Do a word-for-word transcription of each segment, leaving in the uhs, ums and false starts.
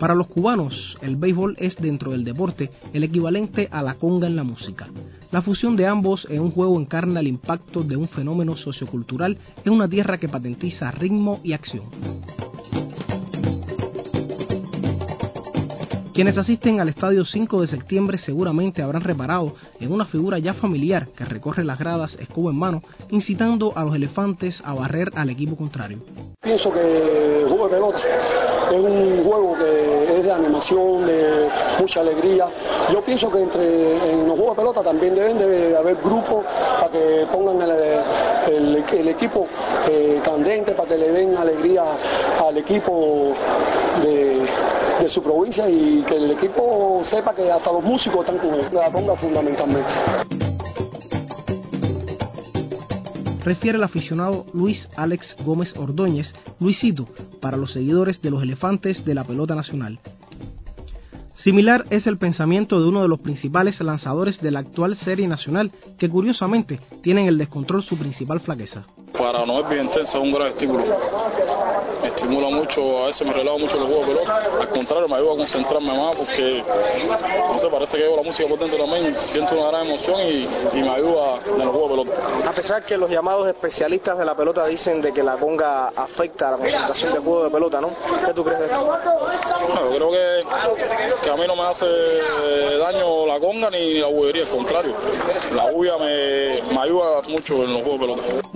Para los cubanos, el béisbol es dentro del deporte el equivalente a la conga en la música. La fusión de ambos en un juego encarna el impacto de un fenómeno sociocultural en una tierra que patentiza ritmo y acción. Quienes asisten al estadio cinco de septiembre seguramente habrán reparado en una figura ya familiar que recorre las gradas escoba en mano, incitando a los elefantes a barrer al equipo contrario. Pienso que el juego de pelota es un juego que es de animación, de mucha alegría. Yo pienso que entre en los juegos de pelota también deben de haber grupos para que pongan el, el, el equipo eh, candente, para que le den alegría al equipo de, de su provincia y que el equipo sepa que hasta los músicos están con él, la conga fundamentalmente. Refiere el aficionado Luis Alex Gómez Ordóñez, Luisito, para los seguidores de los elefantes de la pelota nacional. Similar es el pensamiento de uno de los principales lanzadores de la actual serie nacional, que curiosamente tiene en el descontrol su principal flaqueza. Para no es bien intenso, es un gran estímulo. Me estimula mucho, a veces me relajo mucho los juegos de pelota. Al contrario, me ayuda a concentrarme más porque, no sé, parece que llevo la música por dentro también. Siento una gran emoción y, y me ayuda en los juegos de pelota. A pesar que los llamados especialistas de la pelota dicen de que la conga afecta a la concentración del juego de pelota, ¿no? ¿Qué tú crees de esto? Bueno, creo que, que a mí no me hace daño la conga ni la bulla, al contrario. La bulla me, me ayuda mucho en los juegos de pelota.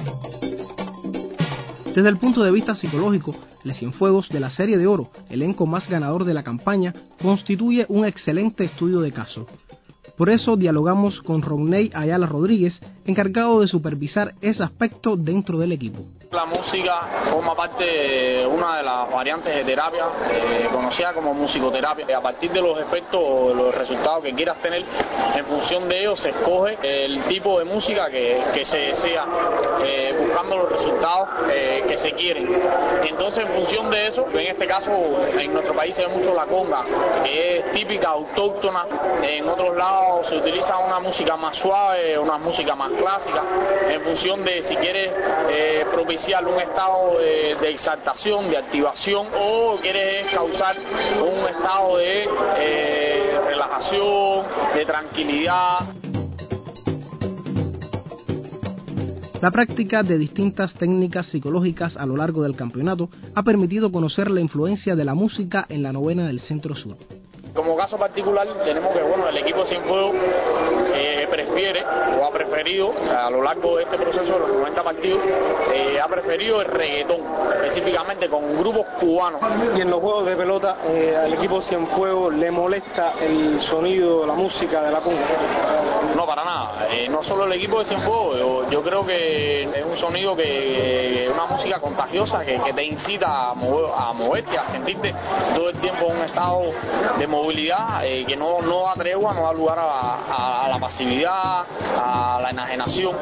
Desde el punto de vista psicológico, Les Cienfuegos de la Serie de Oro, elenco más ganador de la campaña, constituye un excelente estudio de caso. Por eso dialogamos con Rodney Ayala Rodríguez, encargado de supervisar ese aspecto dentro del equipo. La música forma parte de una de las variantes de terapia, eh, conocida como musicoterapia. A partir de los efectos o los resultados que quieras tener, en función de ellos se escoge el tipo de música que, que se desea, eh, buscando los resultados eh, que se quieren. Entonces, en función de eso, en este caso, en nuestro país se ve mucho la conga, que es típica, autóctona. En otros lados se utiliza una música más suave, una música más clásica, en función de si quieres eh, propiciar un estado de, de exaltación, de activación, o quieres causar un estado de eh, relajación, de tranquilidad. La práctica de distintas técnicas psicológicas a lo largo del campeonato ha permitido conocer la influencia de la música en la novena del Centro Sur. Como caso particular tenemos que bueno el equipo Cienfuegos eh, prefiere o ha preferido a lo largo de este proceso de los noventa partidos eh, ha preferido el reggaetón, específicamente con grupos cubanos. Y en los juegos de pelota eh, al equipo Cienfuegos le molesta el sonido, la música de la conga. No, para nada, eh, no solo el equipo de Cienfuegos, yo, yo creo que es un sonido que, una música contagiosa que, que te incita a, mover, a moverte, a sentirte todo el tiempo en un estado de movilidad eh, que no, no da tregua, no da lugar a, a, a la pasividad, a la enajenación.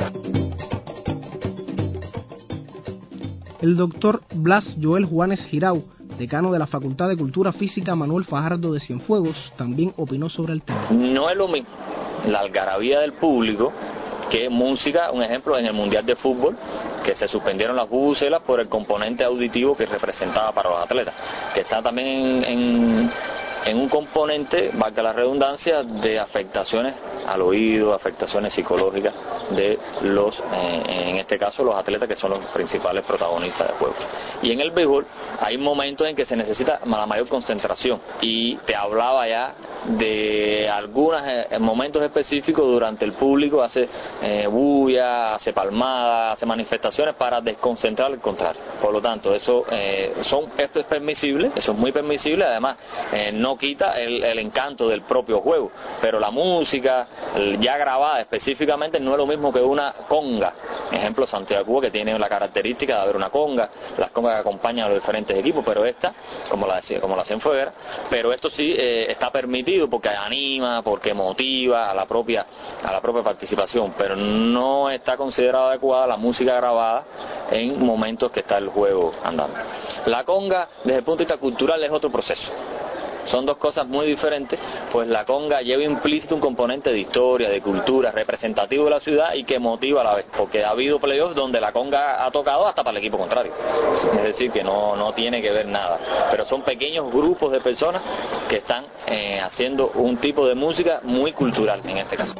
El doctor Blas Joel Juanes Girau, decano de la Facultad de Cultura Física Manuel Fajardo de Cienfuegos, también opinó sobre el tema. No es lo mismo la algarabía del público que música, un ejemplo en el Mundial de Fútbol, que se suspendieron las bubucelas por el componente auditivo que representaba para los atletas, que está también en, en, en un componente, valga la redundancia, de afectaciones al oído, afectaciones psicológicas de los, eh, en este caso los atletas que son los principales protagonistas del juego. Y en el béisbol hay momentos en que se necesita la mayor concentración, y te hablaba ya de algunos eh, momentos específicos durante el público, hace eh, bulla, hace palmadas, hace manifestaciones para desconcentrar al contrario. Por lo tanto, eso, eh, son, esto es permisible, eso es muy permisible, además eh, no quita el, el encanto del propio juego, pero la música ya grabada específicamente no es lo mismo que una conga. Ejemplo, Santiago Cuba, que tiene la característica de haber una conga, las congas que acompañan a los diferentes equipos, pero esta, como la decía, como la Cienfueguera, pero esto sí eh, está permitido porque anima, porque motiva a la propia a la propia participación, pero no está considerada adecuada la música grabada en momentos que está el juego andando. La conga, desde el punto de vista cultural, es otro proceso. son dos cosas muy diferentes, pues la conga lleva implícito un componente de historia, de cultura, representativo de la ciudad y que motiva a la vez, porque ha habido playoffs donde la conga ha tocado hasta para el equipo contrario, es decir, que no, no tiene que ver nada, pero son pequeños grupos de personas que están eh, haciendo un tipo de música muy cultural en este caso.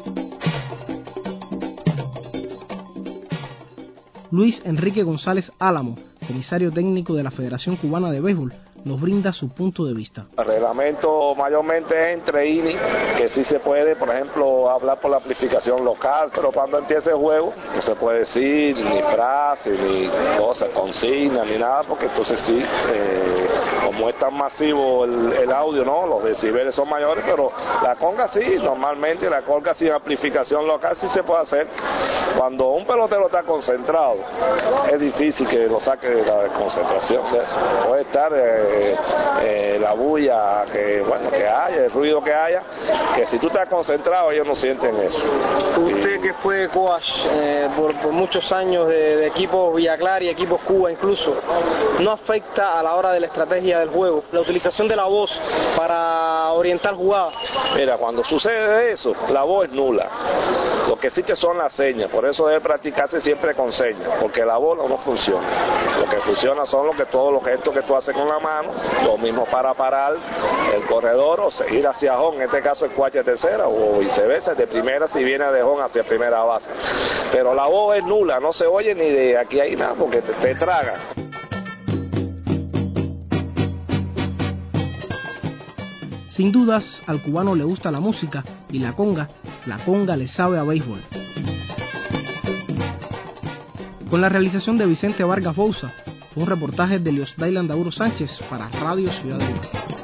Luis Enrique González Álamo, comisario técnico de la Federación Cubana de Béisbol, nos brinda su punto de vista. El reglamento mayormente es entre I N I, que sí se puede, por ejemplo, hablar por la amplificación local, pero cuando empiece el juego no se puede decir ni frases, ni cosas, consignas, ni nada, porque entonces sí, eh, como es tan masivo el, el audio, ¿no? Los decibeles son mayores, pero la conga sí, normalmente la conga sin amplificación local sí se puede hacer. Cuando un pelotero está concentrado, es difícil que lo saque de la concentración de eso. Puede estar eh, eh, la bulla que bueno que haya, el ruido que haya, que si tú estás concentrado ellos no sienten eso. Usted y... que fue coach eh, por, por muchos años de, de equipos Villa Clara y equipos Cuba incluso, ¿no afecta a la hora de la estrategia del juego la utilización de la voz para orientar jugadas? Mira, cuando sucede eso, la voz es nula. Lo que sí que son las señas, por eso debe practicarse siempre con señas, porque la voz no funciona. Lo que funciona son lo que todos los gestos que tú haces con la mano, lo mismo para parar el corredor o seguir hacia home, en este caso el cuache tercera o viceversa, de primera si viene de home hacia primera base. Pero la voz es nula, no se oye ni de aquí a ahí nada, porque te, te traga. Sin dudas, al cubano le gusta la música y la conga, la conga le sabe a béisbol. Con la realización de Vicente Vargas Bouza, fue un reportaje de Liosdailan Dauro Sánchez para Radio Ciudad de Cuba.